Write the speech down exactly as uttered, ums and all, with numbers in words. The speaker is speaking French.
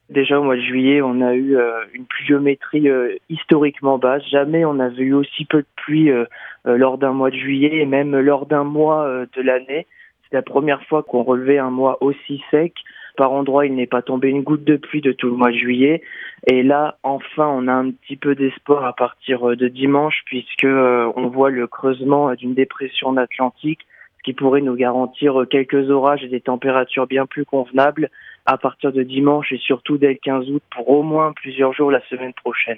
Déjà au mois de juillet, on a eu euh, une pluviométrie euh, historiquement basse. Jamais on avait eu aussi peu de pluie euh, euh, lors d'un mois de juillet et même lors d'un mois euh, de l'année. C'est la première fois qu'on relevait un mois aussi sec. Par endroits, il n'est pas tombé une goutte de pluie de tout le mois de juillet. Et là, enfin, on a un petit peu d'espoir à partir de dimanche, puisque euh, on voit le creusement d'une dépression en Atlantique, ce qui pourrait nous garantir quelques orages et des températures bien plus convenables à partir de dimanche et surtout dès le quinze août pour au moins plusieurs jours la semaine prochaine.